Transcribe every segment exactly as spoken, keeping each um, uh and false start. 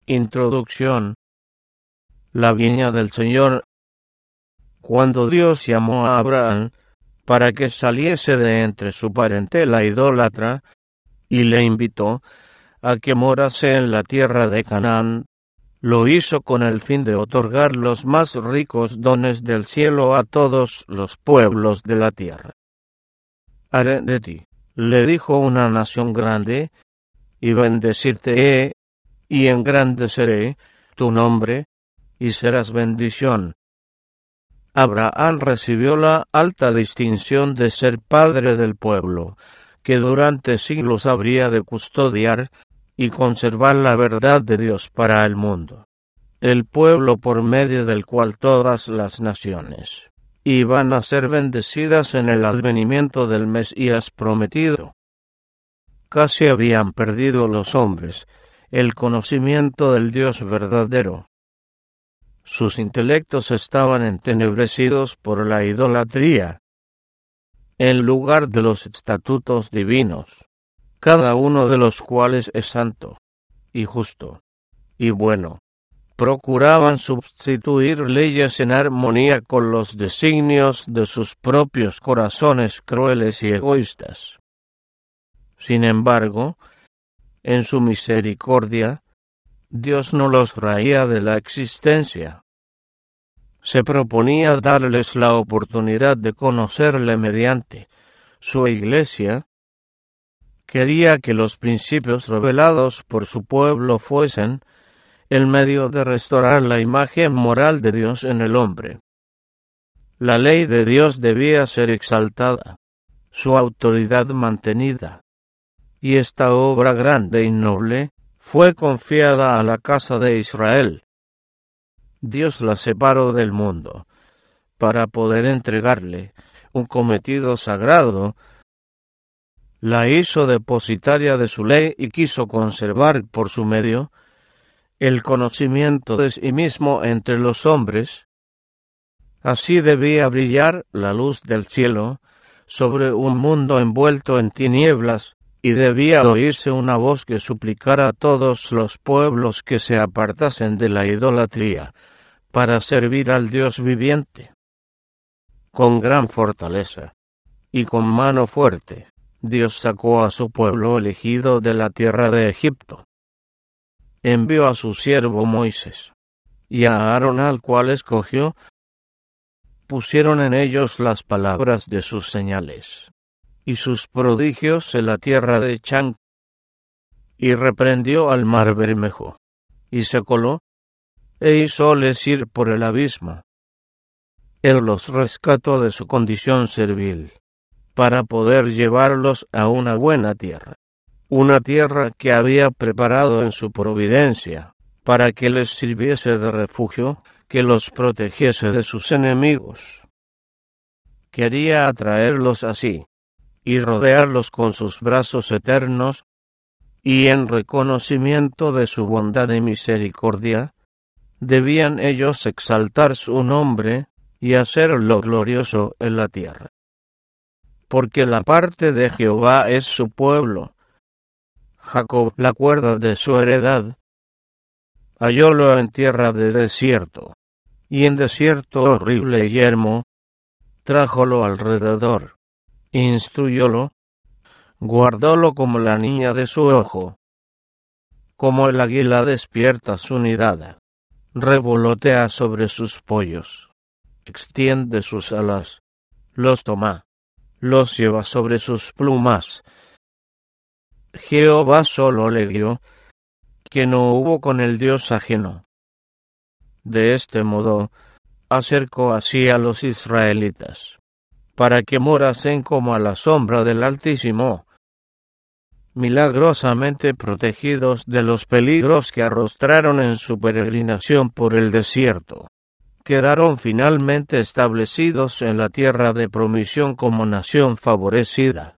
Introducción. La viña del Señor. Cuando Dios llamó a Abraham para que saliese de entre su parentela idólatra y le invitó a que morase en la tierra de Canaán, lo hizo con el fin de otorgar los más ricos dones del cielo a todos los pueblos de la tierra. Haré de ti, le dijo, una nación grande, y bendecirte he, y engrandeceré tu nombre, y serás bendición. Abraham recibió la alta distinción de ser padre del pueblo, que durante siglos habría de custodiar y conservar la verdad de Dios para el mundo, el pueblo por medio del cual todas las naciones iban a ser bendecidas en el advenimiento del Mesías prometido. Casi habían perdido los hombres el conocimiento del Dios verdadero. Sus intelectos estaban entenebrecidos por la idolatría, en lugar de los estatutos divinos, cada uno de los cuales es santo, y justo, y bueno. Procuraban sustituir leyes en armonía con los designios de sus propios corazones crueles y egoístas. Sin embargo, en su misericordia, Dios no los raía de la existencia. Se proponía darles la oportunidad de conocerle mediante su iglesia. Quería que los principios revelados por su pueblo fuesen el medio de restaurar la imagen moral de Dios en el hombre. La ley de Dios debía ser exaltada, su autoridad mantenida, y esta obra grande y noble fue confiada a la casa de Israel. Dios la separó del mundo para poder entregarle un cometido sagrado. La hizo depositaria de su ley y quiso conservar por su medio el conocimiento de sí mismo entre los hombres. Así debía brillar la luz del cielo sobre un mundo envuelto en tinieblas, y debía oírse una voz que suplicara a todos los pueblos que se apartasen de la idolatría para servir al Dios viviente. Con gran fortaleza y con mano fuerte, Dios sacó a su pueblo elegido de la tierra de Egipto. Envió a su siervo Moisés, y a Aarón, al cual escogió, pusieron en ellos las palabras de sus señales y sus prodigios en la tierra de Chan, y reprendió al mar Bermejo, y se coló, e hizóles ir por el abismo. Él los rescató de su condición servil, para poder llevarlos a una buena tierra, una tierra que había preparado en su providencia, para que les sirviese de refugio, que los protegiese de sus enemigos. Quería atraerlos así, y rodearlos con sus brazos eternos, y en reconocimiento de su bondad y misericordia, debían ellos exaltar su nombre y hacerlo glorioso en la tierra. Porque la parte de Jehová es su pueblo, Jacob la cuerda de su heredad. Hallólo en tierra de desierto, y en desierto horrible y yermo, trájolo alrededor, instruyólo, guardólo como la niña de su ojo. Como el águila despierta su nidada, revolotea sobre sus pollos, extiende sus alas, los toma, los lleva sobre sus plumas. Jehová solo le guió, que no hubo con el Dios ajeno. De este modo acercó así a los israelitas, para que morasen como a la sombra del Altísimo, milagrosamente protegidos de los peligros que arrostraron en su peregrinación por el desierto. Quedaron finalmente establecidos en la tierra de promisión como nación favorecida.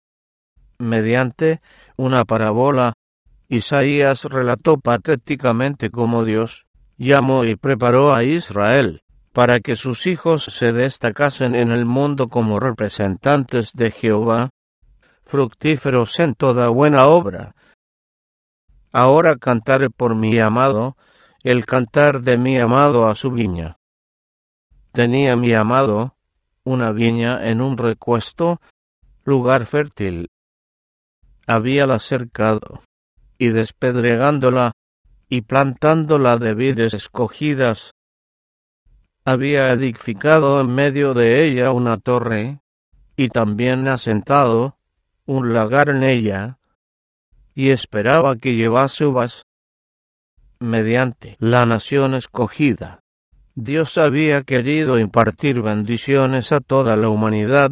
Mediante una parábola, Isaías relató patéticamente cómo Dios llamó y preparó a Israel para que sus hijos se destacasen en el mundo como representantes de Jehová, fructíferos en toda buena obra, Ahora cantaré por mi amado, el cantar de mi amado a su viña. Tenía mi amado una viña en un recuesto, lugar fértil. Habíala cercado, y despedregándola, y plantándola de vides escogidas, había edificado en medio de ella una torre, y también asentado un lagar en ella, y esperaba que llevase uvas mediante la nación escogida. Dios había querido impartir bendiciones a toda la humanidad.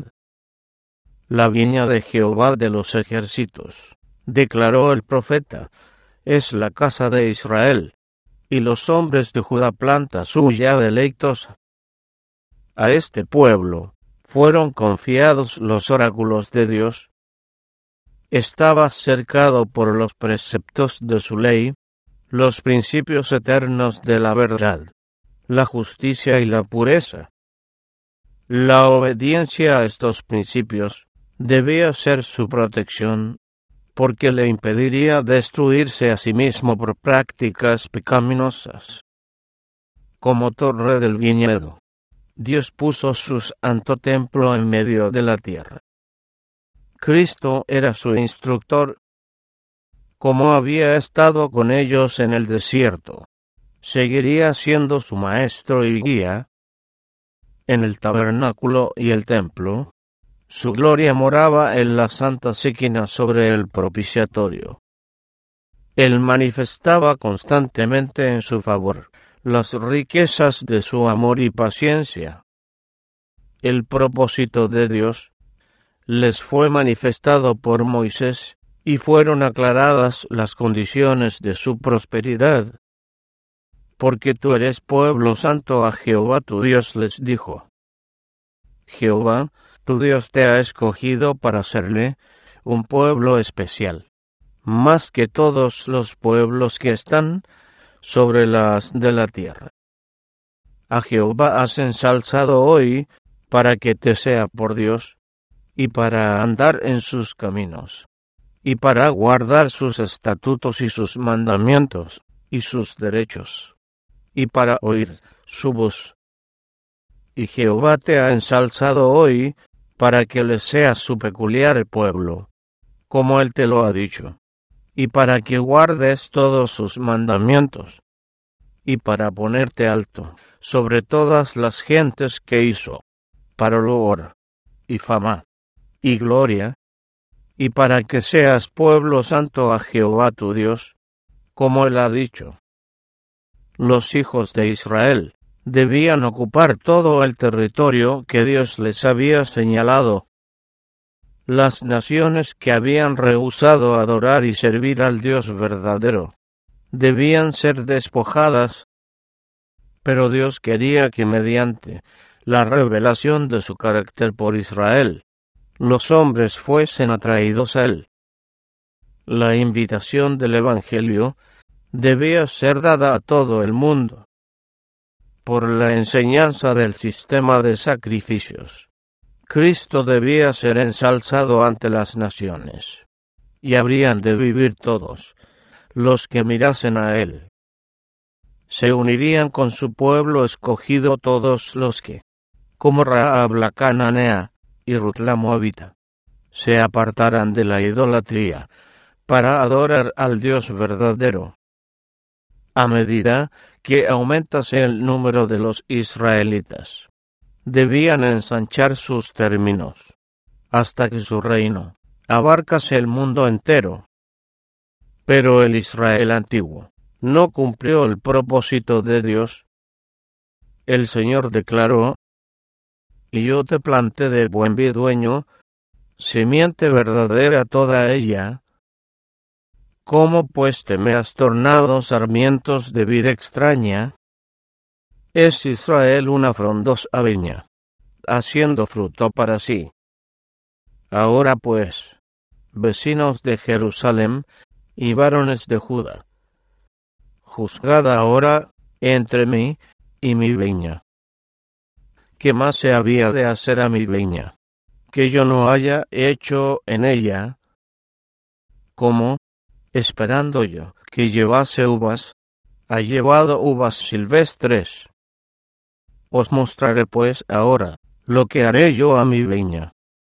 La viña de Jehová de los ejércitos, declaró el profeta, es la casa de Israel, y los hombres de Judá planta suya deleitosa. A este pueblo fueron confiados los oráculos de Dios. Estaba cercado por los preceptos de su ley, los principios eternos de la verdad, la justicia y la pureza. La obediencia a estos principios debía ser su protección, porque le impediría destruirse a sí mismo por prácticas pecaminosas. Como torre del viñedo, Dios puso su santo templo en medio de la tierra. Cristo era su instructor, como había estado con ellos en el desierto. Seguiría siendo su maestro y guía. En el tabernáculo y el templo, su gloria moraba en la santa séquina sobre el propiciatorio. Él manifestaba constantemente en su favor las riquezas de su amor y paciencia. El propósito de Dios les fue manifestado por Moisés, y fueron aclaradas las condiciones de su prosperidad. Porque tú eres pueblo santo a Jehová tu Dios, les dijo. Jehová, tu Dios, te ha escogido para serle un pueblo especial, más que todos los pueblos que están sobre las de la tierra. A Jehová has ensalzado hoy para que te sea por Dios, y para andar en sus caminos, y para guardar sus estatutos y sus mandamientos y sus derechos, y para oír su voz. Y Jehová te ha ensalzado hoy para que le seas su peculiar pueblo, como él te lo ha dicho, y para que guardes todos sus mandamientos, y para ponerte alto sobre todas las gentes que hizo, para loor y fama y gloria, y para que seas pueblo santo a Jehová tu Dios, como él ha dicho. Los hijos de Israel debían ocupar todo el territorio que Dios les había señalado. Las naciones que habían rehusado adorar y servir al Dios verdadero debían ser despojadas, pero Dios quería que mediante la revelación de su carácter por Israel, los hombres fuesen atraídos a él. La invitación del Evangelio debía ser dada a todo el mundo por la enseñanza del sistema de sacrificios. Cristo debía ser ensalzado ante las naciones, y habrían de vivir todos los que mirasen a él. Se unirían con su pueblo escogido todos los que, como Rahab la cananea y Ruth la moabita, se apartaran de la idolatría para adorar al Dios verdadero. A medida que aumentase el número de los israelitas, debían ensanchar sus términos, hasta que su reino abarcase el mundo entero. Pero el Israel antiguo no cumplió el propósito de Dios. El Señor declaró: y yo te planté de buen vidueño, simiente verdadera toda ella. ¿Cómo pues te me has tornado sarmientos de vid extraña? Es Israel una frondosa viña, haciendo fruto para sí. Ahora pues, vecinos de Jerusalén y varones de Judá, juzgad ahora entre mí y mi viña. ¿Qué más se había de hacer a mi viña, que yo no haya hecho en ella? Como, esperando yo que llevase uvas, ha llevado uvas silvestres. Os mostraré pues ahora lo que haré yo a mi viña.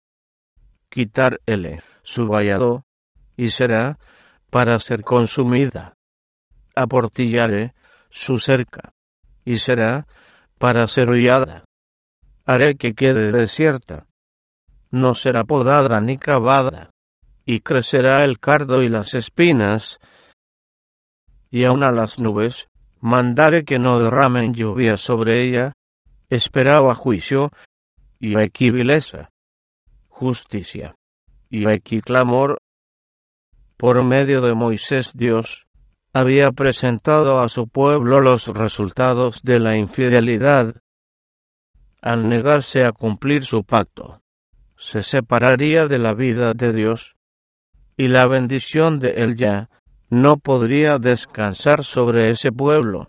Quitar ele su vallado, y será para ser consumida. Aportillaré su cerca, y será para ser hollada. Haré que quede desierta, no será podada ni cavada, y crecerá el cardo y las espinas, y aun a las nubes mandaré que no derramen lluvia sobre ella. Esperaba juicio, y aquí vileza, justicia, y aquí clamor. Por medio de Moisés Dios había presentado a su pueblo los resultados de la infidelidad. Al negarse a cumplir su pacto, se separaría de la vida de Dios, y la bendición de él ya no podría descansar sobre ese pueblo.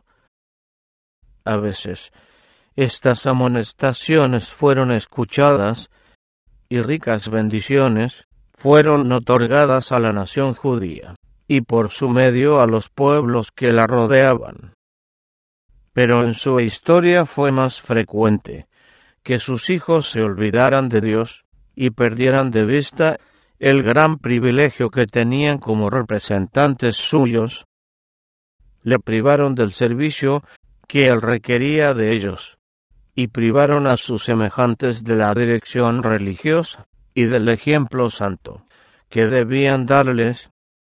A veces, estas amonestaciones fueron escuchadas, y ricas bendiciones fueron otorgadas a la nación judía, y por su medio a los pueblos que la rodeaban. Pero en su historia fue más frecuente que sus hijos se olvidaran de Dios y perdieran de vista el gran privilegio que tenían como representantes suyos. Le privaron del servicio que él requería de ellos, y privaron a sus semejantes de la dirección religiosa y del ejemplo santo que debían darles.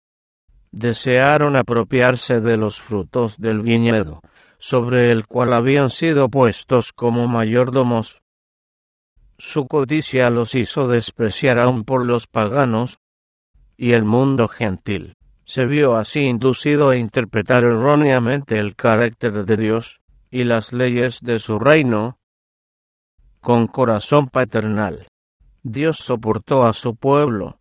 Desearon apropiarse de los frutos del viñedo, sobre el cual habían sido puestos como mayordomos. Su codicia los hizo despreciar aún por los paganos, y el mundo gentil se vio así inducido a interpretar erróneamente el carácter de Dios y las leyes de su reino. Con corazón paternal, Dios soportó a su pueblo,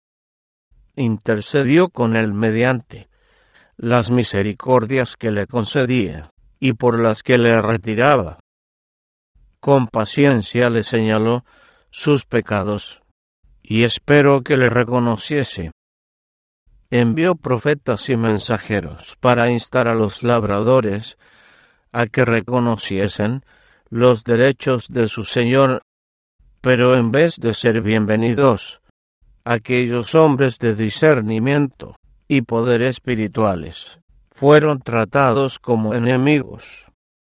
intercedió con él mediante las misericordias que le concedía y por las que le retiraba. Con paciencia le señaló sus pecados, y esperó que le reconociese. Envió profetas y mensajeros para instar a los labradores a que reconociesen los derechos de su Señor, pero en vez de ser bienvenidos, aquellos hombres de discernimiento y poder espirituales fueron tratados como enemigos.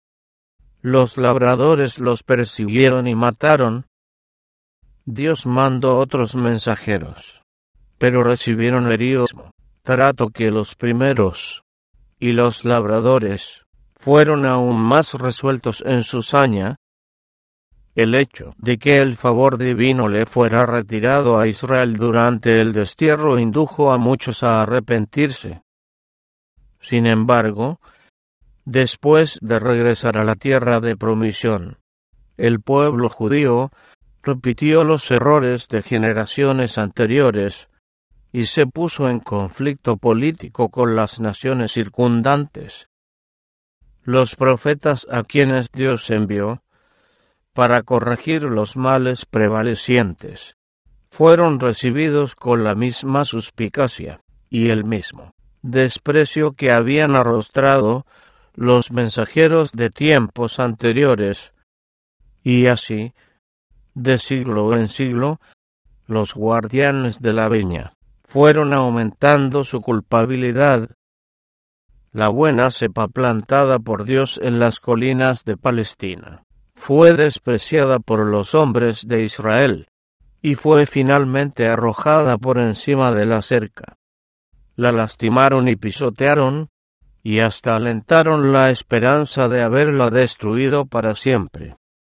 Los labradores los persiguieron y mataron. Dios mandó otros mensajeros, pero recibieron heridos, trato que los primeros, y los labradores fueron aún más resueltos en su saña. El hecho de que el favor divino le fuera retirado a Israel durante el destierro indujo a muchos a arrepentirse. Sin embargo, después de regresar a la tierra de promisión, el pueblo judío repitió los errores de generaciones anteriores y se puso en conflicto político con las naciones circundantes. Los profetas a quienes Dios envió para corregir los males prevalecientes fueron recibidos con la misma suspicacia y el mismo desprecio que habían arrostrado los mensajeros de tiempos anteriores, y así, de siglo en siglo, los guardianes de la viña fueron aumentando su culpabilidad. La buena cepa plantada por Dios en las colinas de Palestina fue despreciada por los hombres de Israel, y fue finalmente arrojada por encima de la cerca. La lastimaron y pisotearon, y hasta alentaron la esperanza de haberla destruido para siempre.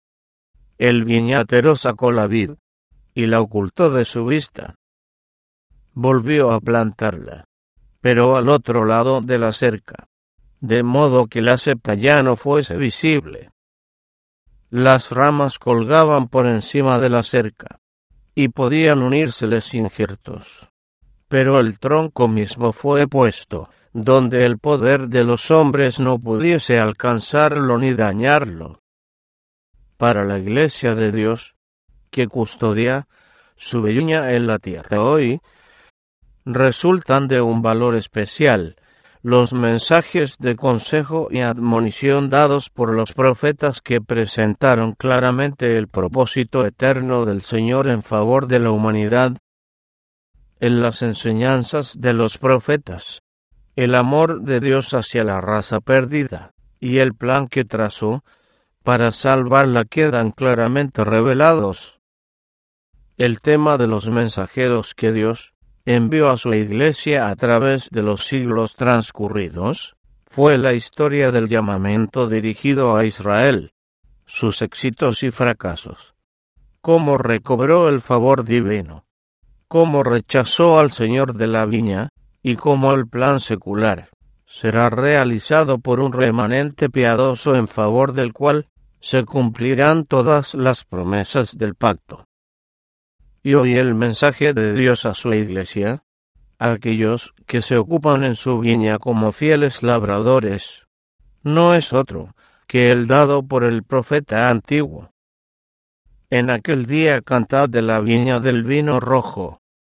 El viñatero sacó la vid, y la ocultó de su vista. Volvió a plantarla, pero al otro lado de la cerca, de modo que la cepa ya no fuese visible. Las ramas colgaban por encima de la cerca, y podían unírseles injertos. Pero el tronco mismo fue puesto donde el poder de los hombres no pudiese alcanzarlo ni dañarlo. Para la Iglesia de Dios, que custodia su viña en la tierra hoy, resultan de un valor especial los mensajes de consejo y admonición dados por los profetas que presentaron claramente el propósito eterno del Señor en favor de la humanidad. En las enseñanzas de los profetas, el amor de Dios hacia la raza perdida y el plan que trazó para salvarla quedan claramente revelados. El tema de los mensajeros que Dios envió a su iglesia a través de los siglos transcurridos fue la historia del llamamiento dirigido a Israel, sus éxitos y fracasos, cómo recobró el favor divino, cómo rechazó al Señor de la viña y cómo el plan secular será realizado por un remanente piadoso en favor del cual se cumplirán todas las promesas del pacto. Y hoy el mensaje de Dios a su iglesia, a aquellos que se ocupan en su viña como fieles labradores, no es otro que el dado por el profeta antiguo. En aquel día cantad de la viña del vino rojo.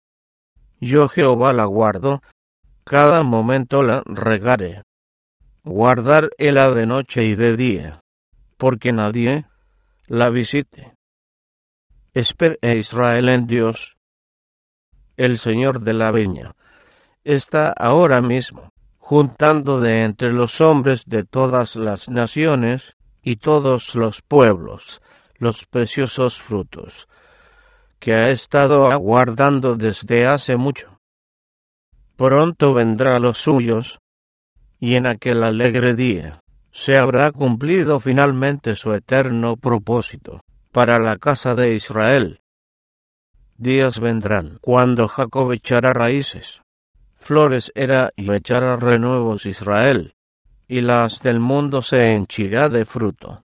Yo Jehová la guardo, cada momento la regaré. Guardar ella de noche y de día, porque nadie la visite. Espere Israel en Dios. El Señor de la viña está ahora mismo juntando de entre los hombres de todas las naciones y todos los pueblos los preciosos frutos que ha estado aguardando desde hace mucho. Pronto vendrá a los suyos, y en aquel alegre día se habrá cumplido finalmente su eterno propósito para la casa de Israel. Días vendrán cuando Jacob echará raíces, flores era y echará renuevos Israel, y las del mundo se henchirá de fruto.